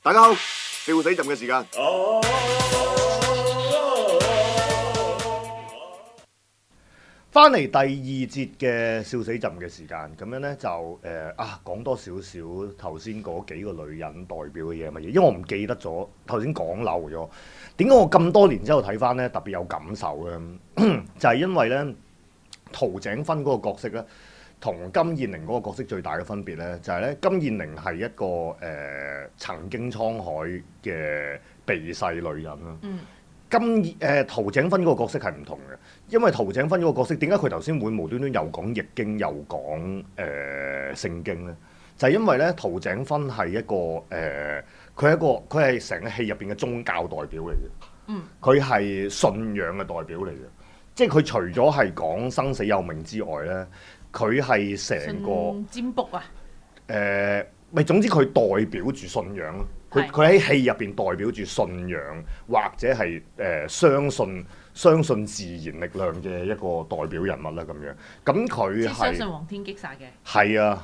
大家好，笑死朕嘅時間。翻嚟第二節嘅笑死朕嘅時間，咁樣呢，就講多少少頭先嗰幾個女人代表嘅嘢乜嘢，因為我唔記得咗頭先講漏咗。點解我咁多年之後睇翻呢特別有感受呢？就係因為呢，陶井芬嗰個角色呢，同金燕玲嗰個角色最大嘅分別呢，就係呢金燕玲係一個曾經滄海嘅避世女人啦。陶井芬嗰個角色係唔同嘅，因為陶井芬嗰個角色點解佢頭先會無端端又講易經又講聖經呢？就係因為咧陶井芬係一個佢係成個戲入邊嘅宗教代表嚟嘅，佢係信仰嘅代表嚟嘅，即係佢除咗係講生死有命之外咧，佢係成個占卜啊， 總之佢代表住信仰咯。佢喺戲入邊代表住信仰，或者係相信自然力量嘅一個代表人物啦咁樣。咁佢係相信黃天擊殺嘅。 係啊，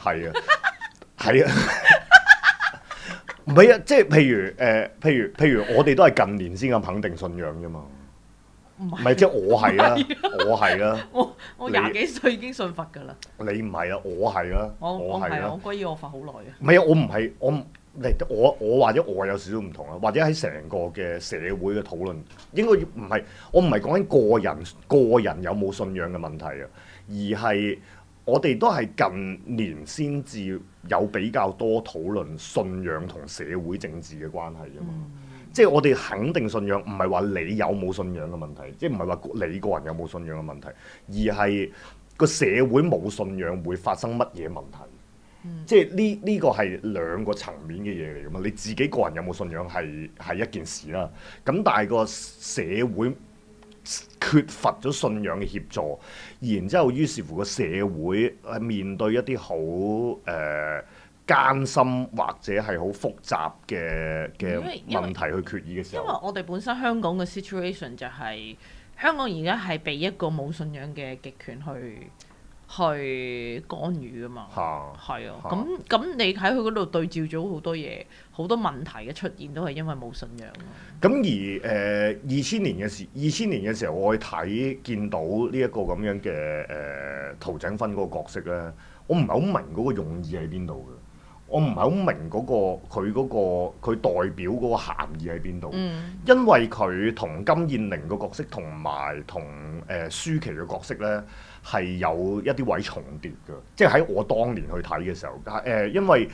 唔係啊，即係譬如我哋都係近年先咁肯定信仰啫嘛。唔係，即係我係啦，我係啦。 我20幾歲已經信佛㗎啦。 你唔係啊，我係啦， 我係啊，我歸依我佛好耐啊。 唔係啊，我唔係我或者我有少少唔同啊，或者喺成個嘅社會嘅討論，應該唔係我唔係講緊個人有冇信仰嘅問題啊，而係我哋都係近年先至有比較多討論信仰同社會政治嘅關係啊嘛。即係我哋肯定信仰，唔係話你有冇信仰嘅問題，即係唔係話你個人有冇信仰嘅問題，而係個社會冇信仰會發生乜嘢問題。即係呢個係兩個層面嘅嘢嚟㗎嘛。你自己個人有冇信仰係一件事啦。咁但係個社會缺乏咗信仰嘅協助，然之後於是乎個社會係面對一啲好艱辛或者係好複雜嘅問題去決議嘅時候， 因為我哋本身香港嘅 situation 就係、香港而家係被一個冇信仰嘅極權去干預㗎嘛。係啊，咁你喺佢嗰度對照咗好多嘢，好多問題嘅出現都係因為冇信仰咯。 咁而2000年嘅時候，我去睇見到呢一個咁樣嘅陶井芬嗰個角色咧，我唔係好明嗰個用意喺邊度嘅。我唔係好明佢代表嗰個涵義喺邊度，因為佢同金燕玲個角色同埋同舒淇嘅角色咧係有一啲位重疊嘅，即係喺我當年去睇嘅時候，因為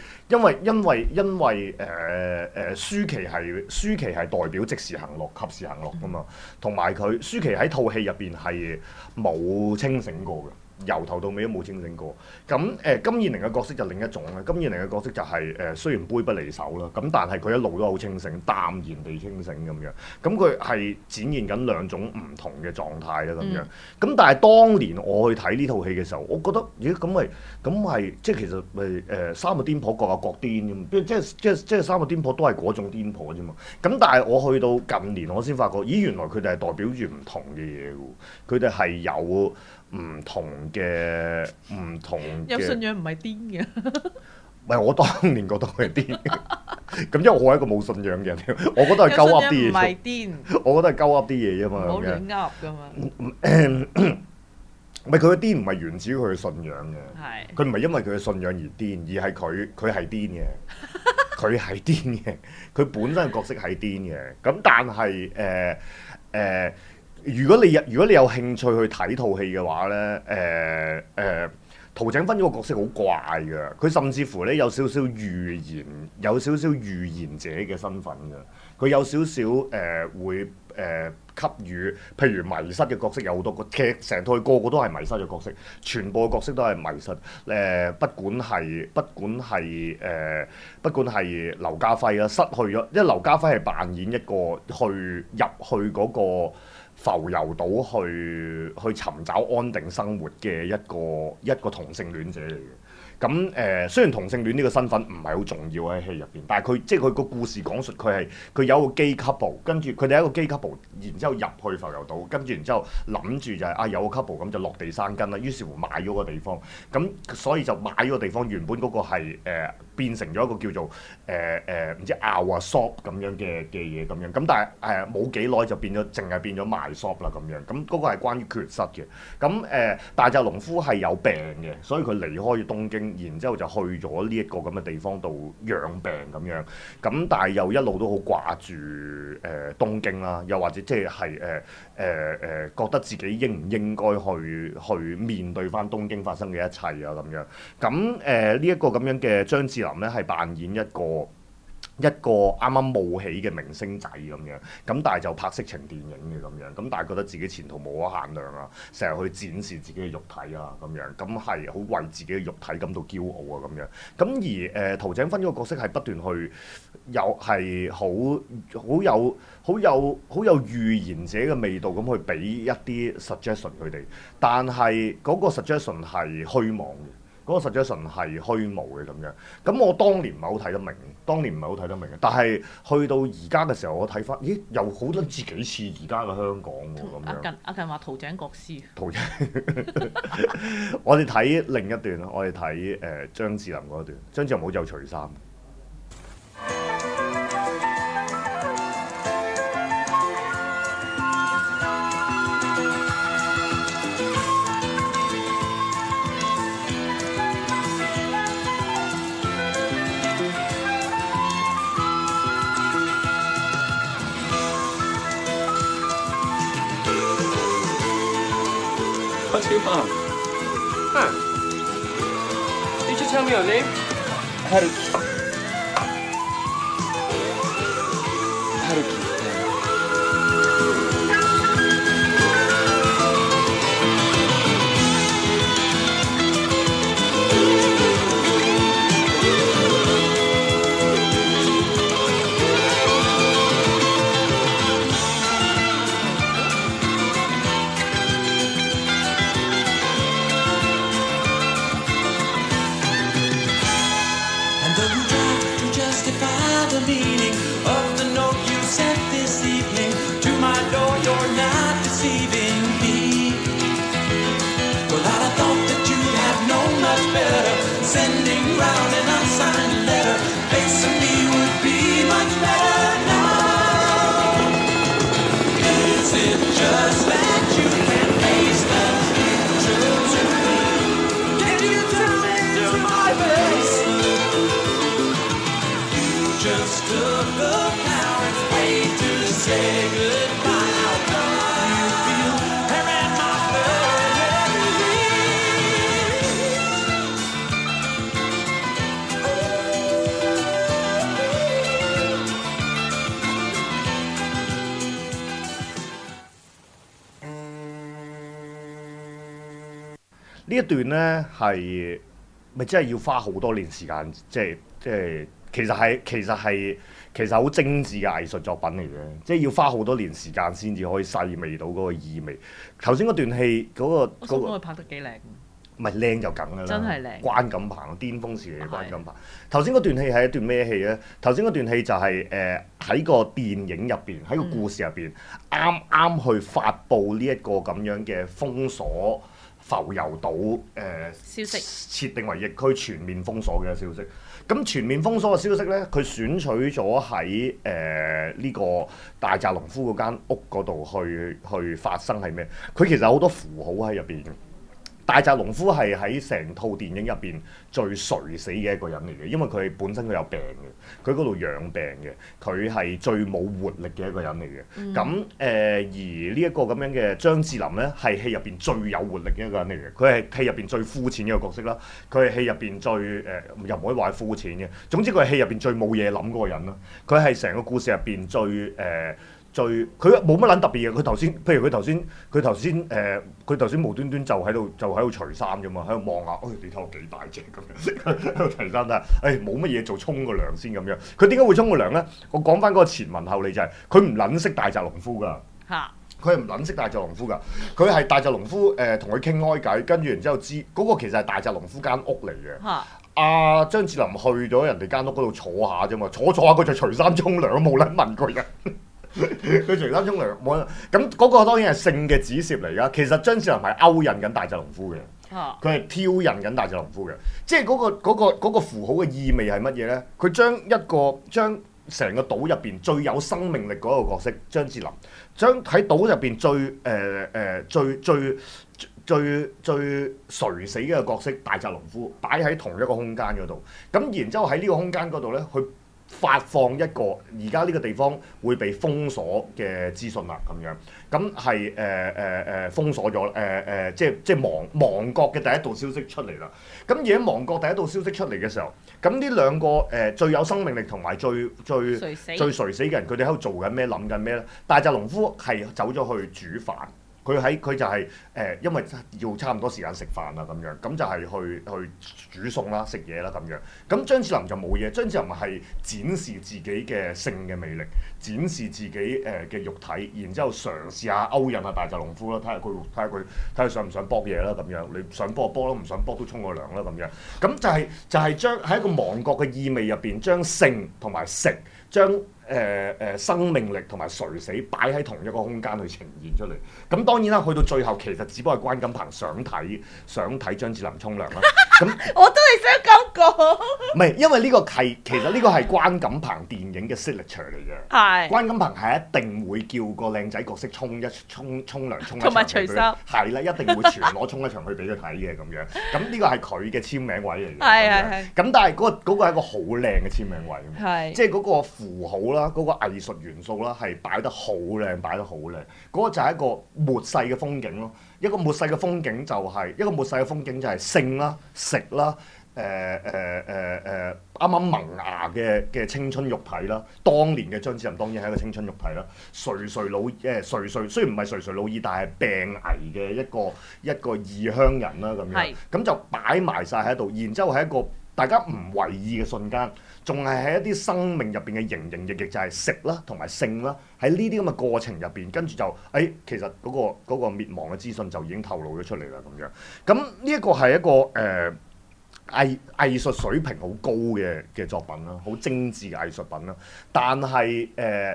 舒淇係代表即時行樂、及時行樂㗎嘛，同埋舒淇喺套戲入邊係冇清醒過嘅。由頭到尾都冇清醒過，咁金燕玲嘅角色就另一種啦。金燕玲嘅角色就係雖然杯不離手啦，咁但係佢一路都好清醒，淡然地清醒咁樣。咁佢係展現緊兩種唔同嘅狀態啦咁樣。咁但係當年我去睇呢套戲嘅時候，我覺得咦咁咪即係其實咪三個癲婆各有各癲咁，即係三個癲婆都係嗰種癲婆啫嘛。咁但係我去到近年我先發覺，咦原來佢哋係代表住唔同嘅嘢喎，佢哋係有唔同嘅有信仰唔係癲嘅。 唔係我當年覺得佢係癲嘅，咁因為我係一個冇信仰嘅人，我覺得係鳩噏啲嘢。 唔係癲， 我覺得係鳩噏啲嘢啫嘛。 唔好亂噏㗎嘛。 唔係佢嘅癲唔係源自於佢嘅信仰嘅，佢唔係因為佢嘅信仰而癲，而係佢係癲嘅，佢係癲嘅，佢本身嘅角色係癲嘅。咁但係如果你有興趣去睇套戲嘅話咧，陶井芬嗰個角色好怪嘅，佢甚至乎咧有少少預言者嘅身份嘅，佢有少少會給予，譬如迷失嘅角色有好多個，其實成套個個都係迷失嘅角色，全部嘅角色都係迷失。不管係劉家輝啦，失去咗，因為劉家輝係扮演一個入去嗰個浮游島去尋找安定生活嘅一個同性戀者嚟嘅。咁雖然同性戀呢個身份唔係好重要喺戲入邊，但係佢個故事講述佢有一個 gay couple， 跟住佢哋係一個 gay couple， 然之後入去浮游島，跟住然之後諗住就係有個 couple 咁就落地生根啦，於是乎買咗個地方，咁所以就買咗個地方，原本嗰個係變成咗一個叫做唔知拗啊 shop 咁樣嘅嘢咁樣，咁但係冇幾耐就變咗，淨係變咗賣 shop 啦咁樣，咁嗰個係關於缺失嘅。咁大澤隆夫係有病嘅，所以佢離開咗東京，然之後就去咗呢一個咁嘅地方度養病咁樣。咁但係又一路都好掛住東京啦，又或者即係覺得自己應唔應該去面對翻東京發生嘅一切啊咁樣。咁呢一個咁樣嘅張智霖咧係扮演一個啱啱冒起嘅明星仔咁樣，咁但係就拍色情電影嘅咁樣，咁但係覺得自己前途無可限量啊，成日去展示自己嘅肉體啊咁樣，咁係好為自己嘅肉體感到驕傲啊咁樣。咁而陶井勳呢個角色係不斷去係好有預言者嘅味道咁去俾一啲 suggestion 佢哋，但係嗰個 suggestion 係虛妄嘅。嗰個實際上係虛無嘅咁樣，咁我當年唔係好睇得明，嘅。但係去到而家嘅時候，我睇翻，咦，又好多自己似而家嘅香港喎咁樣。 阿近話陶井國師。 我哋睇另一段，我哋睇張智霖嗰段，張智霖冇就除衫。 Mom. Huh. Did you tell me your name? Haruki. Haruki. Say goodbye. You feel her and my blood. 呢一段呢係咪真係要花好多年時間？即係其實好精緻嘅藝術作品嚟嘅，即係要花好多年時間先至可以細味到嗰個意味。頭先嗰段戲嗰個佢拍得幾靚。 唔係靚就梗㗎啦， 真係靚。 關錦鵬巔峰時期嘅關錦鵬。頭先嗰段戲係一段咩戲咧？頭先嗰段戲就係喺個電影入邊，喺個故事入邊，啱啱去發布呢一個咁樣嘅封鎖浮游島消息， 設定為疫區全面封鎖嘅消息。咁全面封鎖嘅消息咧，佢選取咗喺呢個大澤隆夫嗰間屋嗰度去發生係咩？佢其實好多符號喺入邊嘅。大澤隆夫係喺成套電影入邊最垂死嘅一個人嚟嘅，因為佢本身佢有病嘅，佢嗰度養病嘅，佢係最冇活力嘅一個人嚟嘅。咁而呢一個咁樣嘅張智霖咧，係戲入邊最有活力嘅一個人嚟嘅。佢係戲入邊最膚淺嘅一個角色啦，佢係戲入邊最又唔可以話係膚淺嘅。總之佢係戲入邊最冇嘢諗嗰個人啦。佢係成個故事入邊佢冇乜撚特別嘅。譬如佢頭先無端端就喺度除衫啫嘛，喺度望下，你睇我幾大隻咁樣，喺度除衫睇，冇乜嘢做，沖個涼先咁樣。佢點解會沖個涼咧？我講翻嗰個前文後理就係佢唔撚識大澤隆夫㗎。佢係唔撚識大澤隆夫㗎。佢係大澤隆夫同佢傾開偈，跟住然之後知嗰個其實係大澤隆夫間屋嚟嘅。阿張智霖去咗人哋間屋嗰度坐下啫嘛，坐下佢就除衫沖涼，冇撚問佢嘅。佢除衫沖涼冇，咁嗰個當然係性嘅指涉嚟㗎。其實張智霖係勾引緊大澤隆夫嘅， 佢係挑釁緊大隻農夫嘅，即係嗰個符號嘅意味係乜嘢咧？佢將成個島入邊最有生命力嗰個角色張智霖，將喺島入邊最垂死嘅角色大澤農夫擺喺同一個空間嗰度，咁然之後喺呢個空間嗰度咧，去發放一個而家呢個地方會被封鎖嘅資訊啦，咁樣，咁係封鎖咗即係亡國嘅第一道消息出嚟啦。咁而喺亡國第一道消息出嚟嘅時候，咁呢兩個最有生命力同埋最垂死嘅人，佢哋喺度做緊咩？諗緊咩咧？大澤農夫係走咗去煮飯。佢就係因為要差唔多時間食飯啦咁樣，咁就係去煮餸啦、食嘢啦咁樣。咁張智霖就冇嘢，張智霖係展示自己嘅性嘅魅力，展示自己嘅肉體，然之後嘗試下勾引下大澤農夫啦，睇下佢想唔想搏嘢啦咁樣。你想搏就搏咯，唔想搏都沖個涼啦咁樣。咁就係將喺一個亡國嘅意味入邊，將性同埋食將生命力同埋垂死擺喺同一個空間去呈現出嚟。咁當然啦，去到最後其實只不過係關錦鵬想睇張智霖沖涼啦。咁我都係想咁講。 唔係，因為呢個其實呢個係關錦鵬電影嘅 signature 嚟嘅。係。關錦鵬係一定會叫個靚仔角色沖涼沖一場。同埋除衫。係啦，一定會全裸沖一場去俾佢睇嘅咁樣。咁呢個係佢嘅簽名位嚟嘅。係。咁但係嗰個係一個好靚嘅簽名位。係。即係嗰個符號啦。嗰個藝術元素啦，係擺得好靚，擺得好靚。嗰個就係一個末世嘅風景咯。一個末世嘅風景就係性啦、食啦、啱啱萌芽嘅青春肉體啦。當年嘅張智霖當然係一個青春肉體啦。垂垂雖然唔係垂垂老矣，但係病危嘅一個異鄉人啦咁樣。咁就擺埋晒喺度，然之後係一個大家唔為意嘅瞬間。仲係喺一啲生命入邊嘅營營役役，就係食啦同埋性啦，喺呢啲咁嘅過程入邊，跟住就其實嗰個滅亡嘅資訊就已經透露咗出嚟啦咁樣。咁呢一個係一個藝術水平好高嘅作品啦，好精緻嘅藝術品啦。但係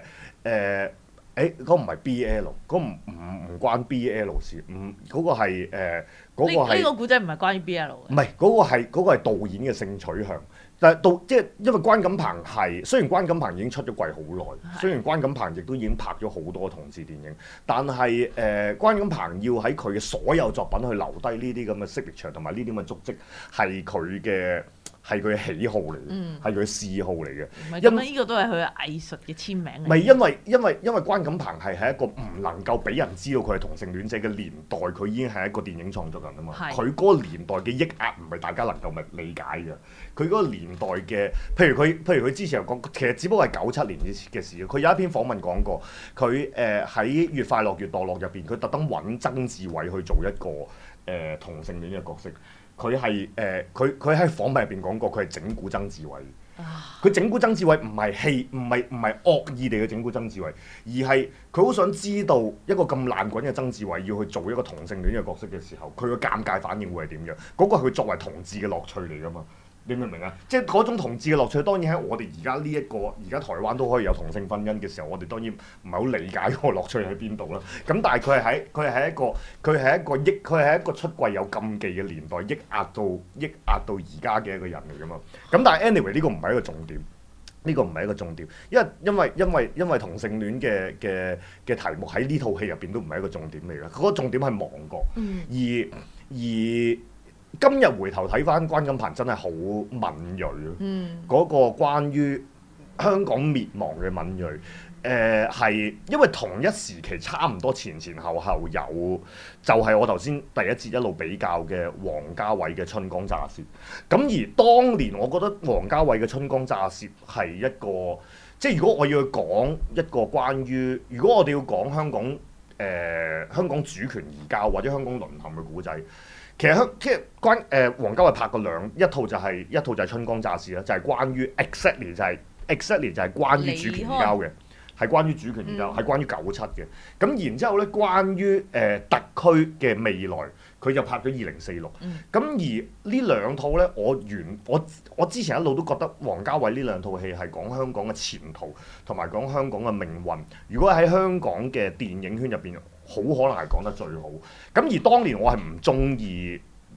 嗰個唔係 BL， 嗰個唔關 BL 事，嗰個係嗰個係呢個古仔唔係關於 BL 嘅。 唔係嗰個係導演嘅性取向。但係即係因為關錦鵬係，雖然關錦鵬已經出咗櫃好耐，雖然關錦鵬亦都已經拍咗好多同志電影，但係關錦鵬要喺佢嘅所有作品去留低呢啲咁嘅 signature 同埋呢啲咁嘅足跡，係佢嘅喜好嚟嘅，係佢嘅嗜好嚟嘅。 因為呢個都係佢嘅藝術嘅簽名嚟。 唔係因為關錦鵬係喺一個唔能夠俾人知道佢係同性戀者嘅年代，佢已經係一個電影創作人啊嘛。佢嗰個年代嘅抑壓唔係大家能夠理解嘅。佢嗰個年代嘅，譬如佢之前又講，其實只不過係97年嘅事。佢有一篇訪問講過，佢喺越快樂越墮落入邊，佢特登揾曾志偉去做一個同性戀嘅角色。佢喺訪問入邊講過，佢係整蠱曾志偉。佢整蠱曾志偉唔係惡意地去整蠱曾志偉，而係佢好想知道一個咁爛滾嘅曾志偉要去做一個同性戀嘅角色嘅時候，佢個尷尬反應會係點樣？嗰個係佢作為同志嘅樂趣嚟㗎嘛。你明唔明啊？即係嗰種同志嘅樂趣，當然喺我哋而家呢一個而家台灣都可以有同性婚姻嘅時候，我哋當然唔係好理解嗰個樂趣喺邊度啦。咁但係佢係一個出櫃有禁忌嘅年代，抑壓到而家嘅一個人嚟㗎嘛。咁但係 anyway 呢個唔係一個重點，呢個唔係一個重點，因為同性戀嘅題目喺呢套戲入邊都唔係一個重點嚟嘅。嗰個重點係亡國，而今日回頭睇翻關錦鵬真係好敏鋭嗰個關於香港滅亡嘅敏鋭，係因為同一時期差唔多前後有，就係我頭先第一節一路比較嘅王家衛嘅《春光乍泄》。咁而當年我覺得王家衛嘅《春光乍泄》係一個，即係如果我要去講一個關於，如果我哋要講香港主權移交或者香港淪陷嘅故仔。其實王家衛拍過一套就係春光乍泄啦，就係關於 exactly 就係關於主權移交嘅，係關於主權移交，係關於97嘅。咁然之後咧，關於特區嘅未來，佢就拍咗2046。咁而呢兩套咧，我之前一路都覺得王家衛呢兩套戲係講香港嘅前途同埋講香港嘅命運。如果喺香港嘅電影圈入邊，好可能係講得最好。咁而當年我係唔中意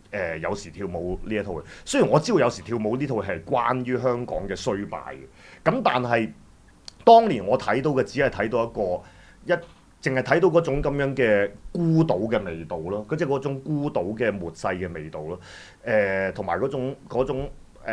有時跳舞呢一套戲。雖然我知道有時跳舞呢套戲係關於香港嘅衰敗嘅，咁但係當年我睇到嘅只係睇到淨係睇到嗰種咁樣嘅孤島嘅味道咯，即係嗰種孤島嘅末世嘅味道咯。同埋嗰種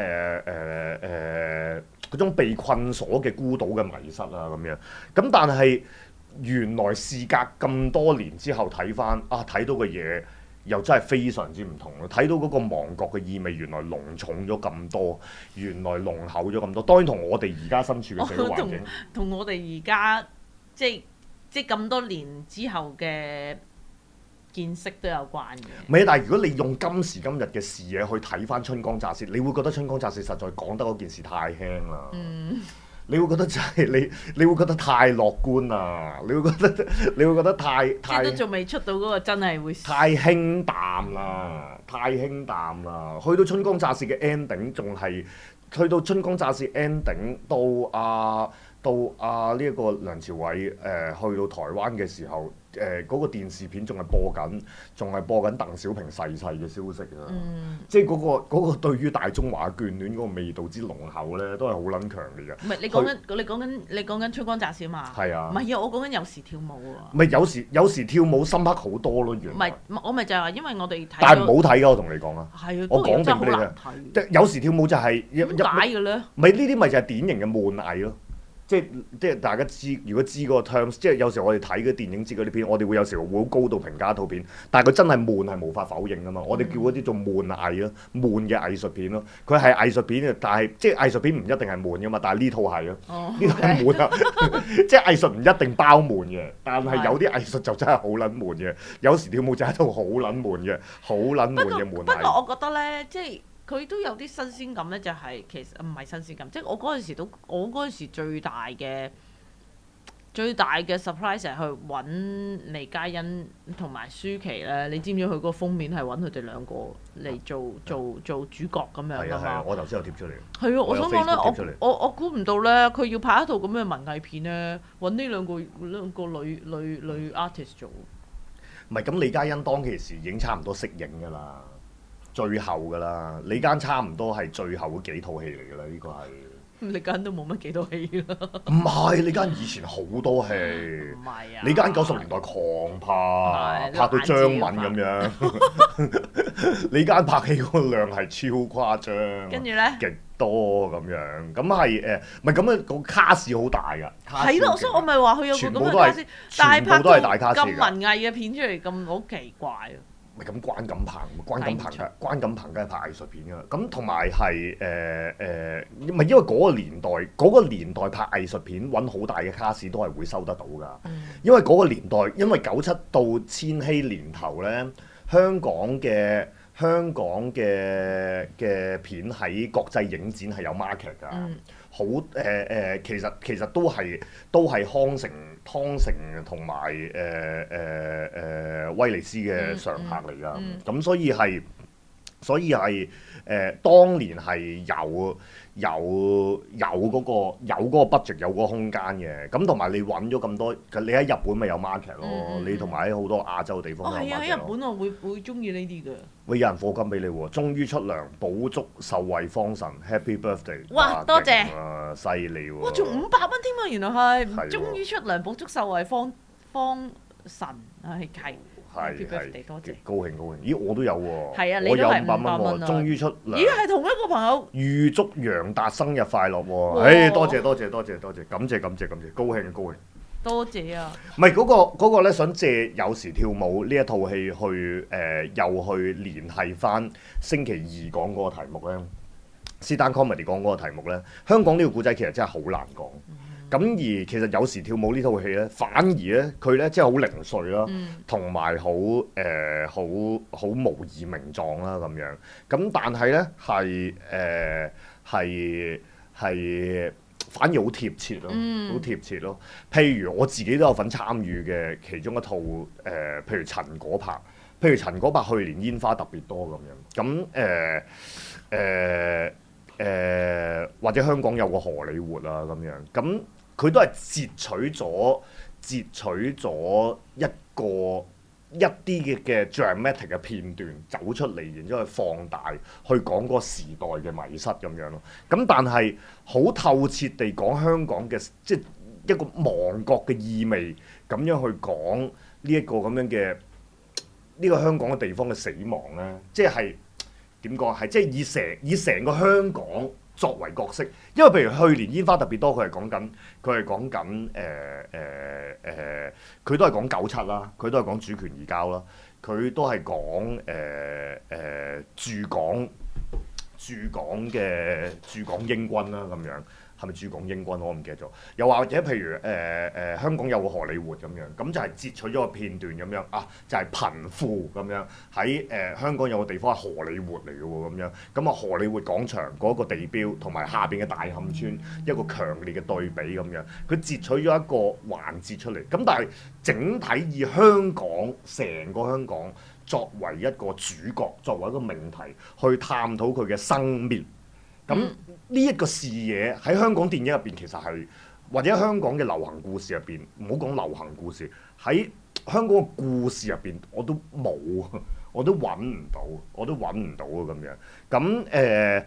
被困鎖嘅孤島嘅迷失啊咁樣。咁但係原來事隔咁多年之後睇翻睇到嘅嘢又真係非常之唔同咯。睇到嗰個亡國嘅意味原來濃重咗咁多，原來濃厚咗咁多。當然同我哋而家身處嘅社會環境， 同我哋而家即係咁多年之後嘅見識都有關嘅。 唔係，但係如果你用今時今日嘅視野去睇翻《春光乍泄》，你會覺得《春光乍泄》實在講得嗰件事太輕啦。你會覺得就係你會覺得太樂觀啦，你會覺得太即係都仲未出到嗰個真係會太輕淡啦，太輕淡啦。去到春光乍泄嘅 ending 仲係去到春光乍泄 ending 到呢一個梁朝偉去到台灣嘅時候，嗰個電視片仲係播緊鄧小平逝世嘅消息啊！即係嗰個對於大中華眷戀嗰個味道之濃厚咧，都係好撚強烈嘅。 唔係你講緊春光乍泄嘛？ 係啊。 唔係啊，我講緊有時跳舞啊。 唔係有時跳舞深刻好多咯，原來。唔係， 我咪就係話，因為我哋睇。 但係唔好睇㗎，我同你講啊。 係啊， 我講定俾你聽。有時跳舞就係點解嘅咧？ 唔係呢啲咪就係典型嘅悶藝咯。即係大家知，如果知嗰個 terms，即係有時我哋睇嗰電影節嗰啲片，我哋會有時會好高度評價一套片，但係佢真係悶係無法否認㗎嘛。我哋叫嗰啲做悶藝咯，悶嘅藝術片咯。佢係藝術片，但係即係藝術片唔一定係悶㗎嘛。但係呢套係咯，呢套係悶啊！即係藝術唔一定包悶嘅，但係有啲藝術就真係好撚悶嘅。有時跳舞就係一套好撚悶嘅，好撚悶嘅悶藝。 不過我覺得咧，即係。佢都有啲新鮮感咧，就係其實唔係新鮮感，即係我嗰陣時最大嘅 surprise 係去揾黎嘉欣同埋舒淇咧。你知唔知佢嗰個封面係揾佢哋兩個嚟做主角咁樣㗎嘛？係啊， 我頭先有貼出嚟。 係啊，我想講咧，我估唔到咧，佢要拍一套咁嘅文藝片咧，揾呢兩個女 artist 做。 唔係咁，李嘉欣當其時已經差唔多適應㗎啦。最後㗎啦，李嘉差唔多係最後嗰幾套戲嚟㗎啦，呢個係。 李嘉都冇乜幾多戲啦。 唔係，李嘉以前好多戲。 唔係啊。 李嘉90年代狂拍，拍到張敏咁樣。李嘉拍戲嗰個量係超誇張。跟住咧？極多咁樣，咁係唔係咁啊？個卡士好大㗎。 係咯，所以我咪話佢有個咁嘅卡士，但係拍到咁文藝嘅片出嚟咁好奇怪啊！ 咪咁關錦鵬梗係拍藝術片㗎啦。咁同埋係唔係因為嗰個年代拍藝術片揾好大嘅卡士都係會收得到㗎。因為嗰個年代，因為97到千禧年頭咧，香港嘅片喺國際影展係有 market 㗎。好其實都係康城同埋威尼斯嘅常客嚟㗎。咁所以係當年係有嗰個 budget 有嗰個空間嘅。咁同埋你揾咗咁多，你喺日本咪有 market 咯。你同埋喺好多亞洲地方都有 market 咯。 喺日本我會中意呢啲㗎。 會有人課金俾你喎，終於出糧，補足受惠方神 ，Happy Birthday！ 哇，多謝！ 犀利喎！ 哇，仲500蚊添啊，原來係，終於出糧補足受惠方神，係。Happy Birthday，多謝！ 高興！咦，我都有喎。 係啊，你都係500蚊喎，終於出糧。 咦，係同一個朋友。 預祝楊達生日快樂喎！多謝，感謝，高興。 多謝啊！ 唔係嗰個咧，想借有時跳舞呢一套戲去又去聯繫翻星期二講嗰個題目咧，Stand Comedy 講嗰個題目咧，香港呢個故仔其實真係好難講。咁而其實有時跳舞呢套戲咧，反而咧佢咧真係好零碎啦，同埋好無以名狀啦咁樣。咁但係咧係反而好貼切咯，好貼切咯。譬如我自己都有份參與嘅其中一套譬如陳果柏去年煙花特別多咁樣。咁或者香港有個荷里活啊咁樣。咁佢都係截取咗一一啲嘅 dramatic 嘅片段走出嚟，然之後去放大，去講嗰個時代嘅迷失咁樣咯。咁但係好透徹地講香港嘅即係一個亡國嘅意味，咁樣去講呢一個咁樣嘅呢個香港嘅地方嘅死亡咧，即係點講？係即係以成個香港作為角色，因為譬如去年煙花特別多，佢係講緊佢都係講97啦，佢都係講主權移交啦，佢都係講駐港英軍啦咁樣。係咪駐港英軍？我唔記得咗。又或者譬如香港有個荷里活咁樣，咁就係截取咗個片段咁樣啊，就係貧富咁樣喺香港有個地方係荷里活嚟嘅喎咁樣。咁啊荷里活廣場嗰個地標同埋下邊嘅大磡村一個強烈嘅對比咁樣，佢截取咗一個環節出嚟。咁但係整體以香港成個香港作為一個主角，作為一個命題去探討佢嘅生滅。咁呢一個視野喺香港電影入邊其實係，或者香港嘅流行故事入邊，唔好講流行故事，喺香港嘅故事入邊我都冇，我都揾唔到啊咁樣。咁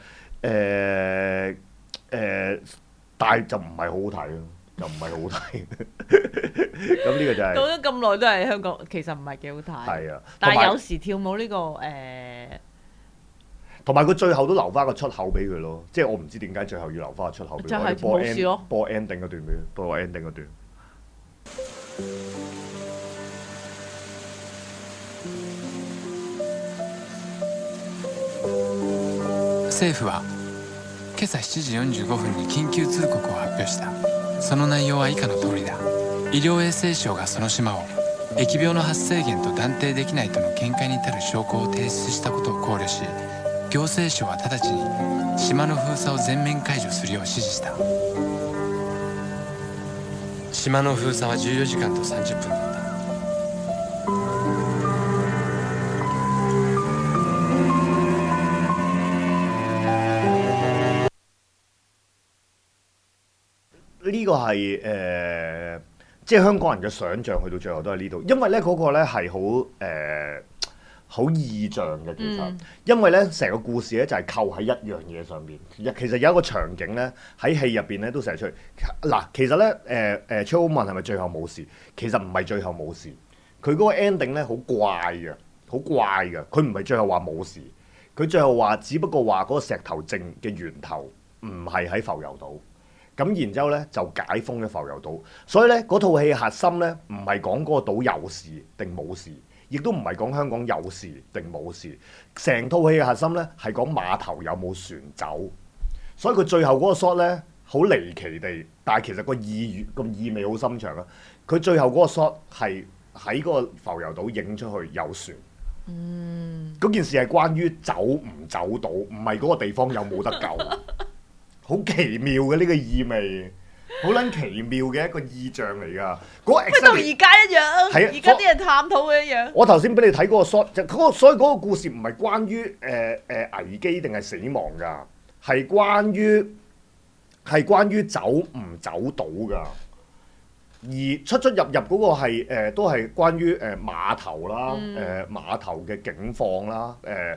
但係就唔係好好睇咯，就唔係好睇。咁呢個就係講咗咁耐都係香港，其實唔係幾好睇。 係啊， 但係有時跳舞呢個同埋佢最後都留翻個出口俾佢咯，即係我唔知點解最後要留翻個出口俾佢。 就係冇事咯。 播 ending 嗰段俾佢，播 ending 嗰段。 政府は今朝7時45分に緊急通告を発表した。その内容は以下の通りだ。医療衛生省がその島を疫病の発生源と断定できないとの見解に至る証拠を提出したことを考慮し、行政省は直ちに島の封鎖を全面解除するよう指示した。島の封鎖は14時間と30分だった。 呢個係即係香港人嘅想像，去到最後都係呢度，因為咧嗰個咧係好意象嘅，其實，因為咧成個故事咧就係扣喺一樣嘢上邊。其實有一個場景咧喺戲入邊咧都寫出嚟。嗱，其實咧崔好問係咪最後冇事？其實唔係最後冇事，佢嗰個 ending 咧好怪嘅，佢唔係最後話冇事，佢最後話只不過話嗰個石頭症嘅源頭唔係喺浮游島。咁然之後咧就解封咗浮游島，所以咧嗰套戲核心咧唔係講嗰個島有事定冇事，亦都唔係講香港有事定冇事，成套戲嘅核心咧係講碼頭有冇船走，所以佢最後嗰個 shot 咧好離奇地，但係其實個意味好深長啊！佢最後嗰個 shot 係喺嗰個浮游島影出去有船，嗰件事係關於走唔走到，唔係嗰個地方有冇得救。好奇妙嘅呢個意味，好撚奇妙嘅一個意象嚟㗎。 咪同而家一樣， 係啊， 而家啲人探討嘅一樣。 我頭先俾你睇嗰個 shot，就嗰個，所以嗰個故事唔係關於危機定係死亡㗎，係關於走唔走到㗎。而出入嗰個係都係關於碼頭啦，碼頭嘅境況啦，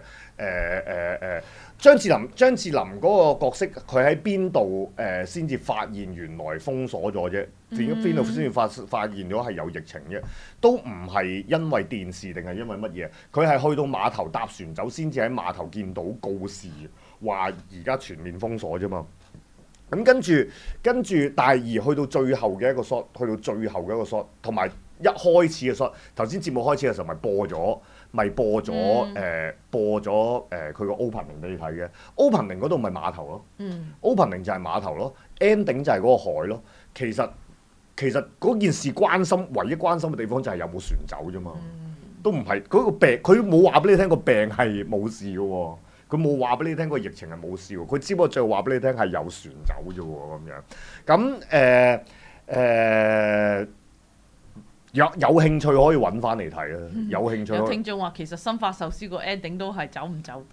張智霖嗰個角色，佢喺邊度先至發現原來封鎖咗啫？邊度先至發現咗係有疫情啫？都唔係因為電視定係因為乜嘢？佢係去到碼頭搭船走，先至喺碼頭見到告示，話而家全面封鎖啫嘛。咁跟住，但係而去到最後嘅一個 shot，同埋一開始嘅 shot，頭先節目開始嘅時候咪播咗佢個 opening 俾你睇嘅 opening 嗰度咪碼頭咯，opening 就係碼頭咯 ，ending 就係嗰個海咯。其實嗰件事唯一關心嘅地方就係有冇船走啫嘛，都唔係嗰個病，佢冇話俾你聽個病係冇事嘅喎。佢冇話俾你聽個疫情係冇事喎，佢只不過最後話俾你聽係有船走啫喎咁樣。咁有興趣可以揾翻嚟睇啦，有興趣。 有聽眾話其實生化壽司個 ending 都係走唔走到。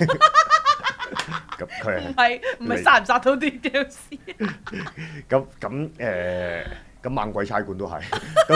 咁佢唔係殺唔殺到啲僵屍。 咁猛鬼差館都係，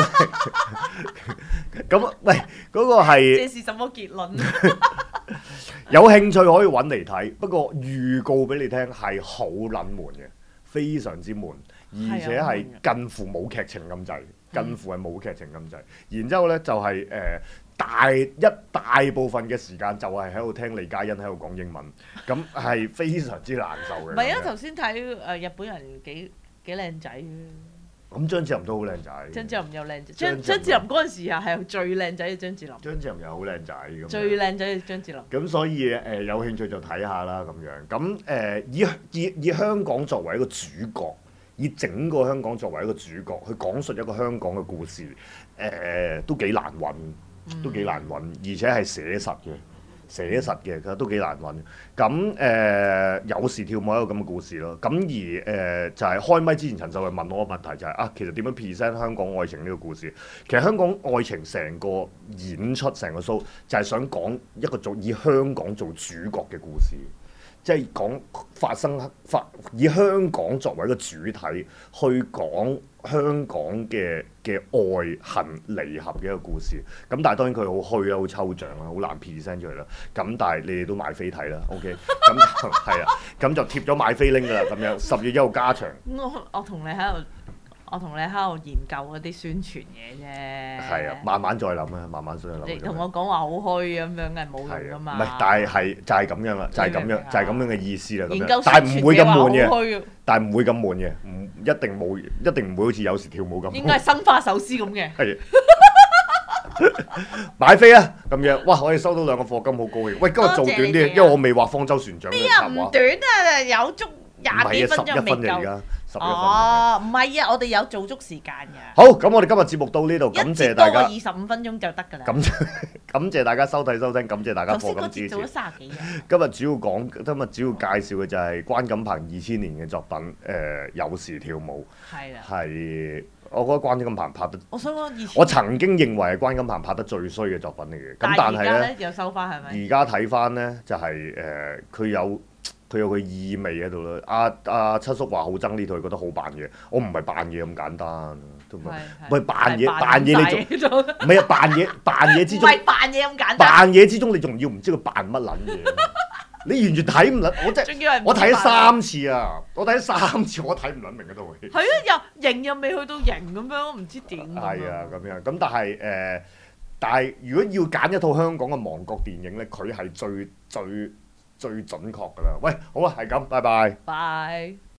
咁喂嗰個係這是什麼結論？ 有興趣可以揾嚟睇，不過預告俾你聽係好撚悶嘅，非常之悶，而且係近乎冇劇情咁滯，近乎係冇劇情咁滯。然之後呢，就係大部分嘅時間就係喺度聽李嘉欣喺度講英文，咁係非常之難受嘅。 唔係啊，頭先睇日本人幾靚仔嘅。 咁張智霖都好靚仔。 張智霖又靚仔，張智霖嗰陣時啊係最靚仔嘅張智霖。 張智霖又好靚仔咁。 最靚仔嘅張智霖。 咁所以有興趣就睇下啦咁樣。咁以香港作為一個主角，以整個香港作為一個主角去講述一個香港嘅故事，都幾難揾，都幾難揾，而且係寫實嘅。寫實嘅，其實都幾難揾。咁有時跳舞一個咁嘅故事咯。咁而就係開咪之前，陳秀慧問我個問題就係其實點樣 present 香港愛情呢個故事？其實香港愛情成個演出成個 show 就係想講一個以香港做主角嘅故事。即係講以香港作為一個主體去講香港嘅愛恨離合嘅一個故事。咁但係當然佢好虛啦，好抽象啦，好難 present 出嚟啦。咁但係你哋都買飛睇啦 ，OK？ 咁就係啊，咁就貼咗買飛 link 㗎啦。咁樣10月1號加場。 我同你喺度研究嗰啲宣傳嘢啫。 係啊，慢慢再諗啊，慢慢再諗。 你同我講話好虛咁樣，係冇用㗎嘛。 唔係，但係就係咁樣啦，就係咁樣嘅意思啦。咁樣， 研究但係唔會咁悶嘅。 嘅。 但係唔會咁悶嘅，一定唔會好似有時跳舞咁。 應該係生化壽司咁嘅。 係。買飛啊！咁樣，哇！我哋收到2個課金，好高興。喂，今日做短啲，因為我未畫方舟船長嘅插畫。 邊有唔短啊？有足20幾分鐘未夠。哦，唔係啊，我哋有做足時間㗎。 好，咁我哋今日節目到呢度，感謝大家。 25分鐘就得㗎啦。 感謝大家收睇收聽，感謝大家課金支持。 做咗30幾日。 今日主要介紹嘅就係關錦鵬2000年嘅作品，有時跳舞。係啦。係。我覺得關錦鵬拍得，我曾經認為係關錦鵬拍得最衰嘅作品嚟嘅。咁但係咧， 又收翻係咪？ 而家睇翻咧，就係佢有佢意味喺度啦。阿七叔話好憎呢套，覺得好扮嘢。我唔係扮嘢咁簡單，都唔係扮嘢你仲唔係啊？扮嘢之中， 唔係扮嘢咁簡單。 扮嘢之中，你仲要唔知佢扮乜撚嘢？你完全睇唔撚，我睇咗3次啊！我睇咗3次，我睇唔撚明嗰套戲。係啊，又型又未去到型咁樣，唔知點。 係啊，咁樣咁，但係如果要揀一套香港嘅亡國電影咧，佢係最準確㗎啦。喂，好啊，係咁，拜拜。 拜。